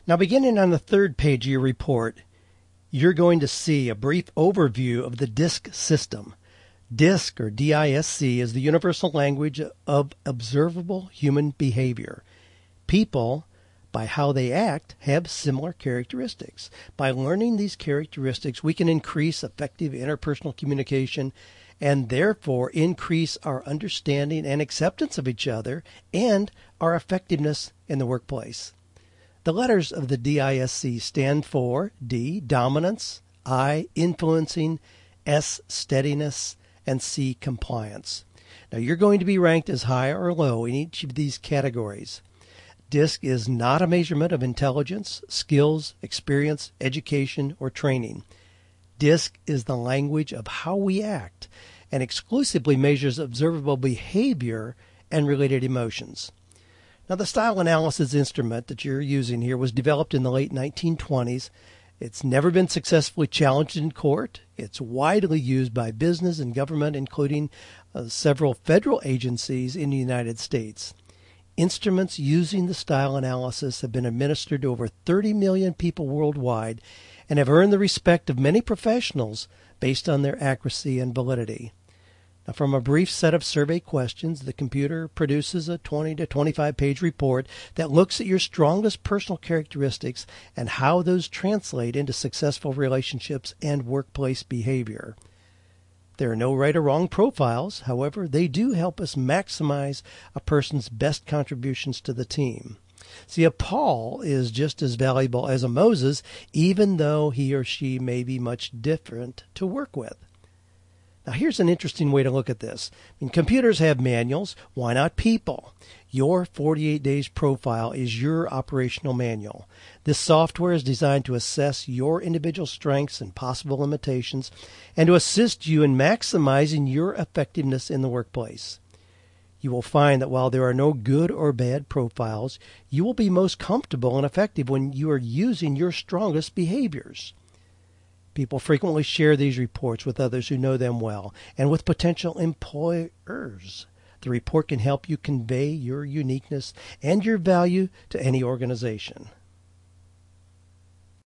Now, beginning on the third page of your report, you're going to see a brief overview of the DISC system. DISC, or D-I-S-C, is the universal language of observable human behavior. People, by how they act, have similar characteristics. By learning these characteristics, we can increase effective interpersonal communication and therefore increase our understanding and acceptance of each other and our effectiveness in the workplace. The letters of the DISC stand for D, dominance, I, influencing, S, steadiness, and C, compliance. Now, you're going to be ranked as high or low in each of these categories. DISC is not a measurement of intelligence, skills, experience, education, or training. DISC is the language of how we act and exclusively measures observable behavior and related emotions. Now, the style analysis instrument that you're using here was developed in the late 1920s. It's never been successfully challenged in court. It's widely used by business and government, including several federal agencies in the United States. Instruments using the style analysis have been administered to over 30 million people worldwide and have earned the respect of many professionals based on their accuracy and validity. Now, from a brief set of survey questions, the computer produces a 20 to 25-page report that looks at your strongest personal characteristics and how those translate into successful relationships and workplace behavior. There are no right or wrong profiles. However, they do help us maximize a person's best contributions to the team. See, a Paul is just as valuable as a Moses, even though he or she may be much different to work with. Now, here's an interesting way to look at this. Computers have manuals. Why not people? Your 48 Days profile is your operational manual. This software is designed to assess your individual strengths and possible limitations and to assist you in maximizing your effectiveness in the workplace. You will find that while there are no good or bad profiles, you will be most comfortable and effective when you are using your strongest behaviors. People frequently share these reports with others who know them well and with potential employers. The report can help you convey your uniqueness and your value to any organization.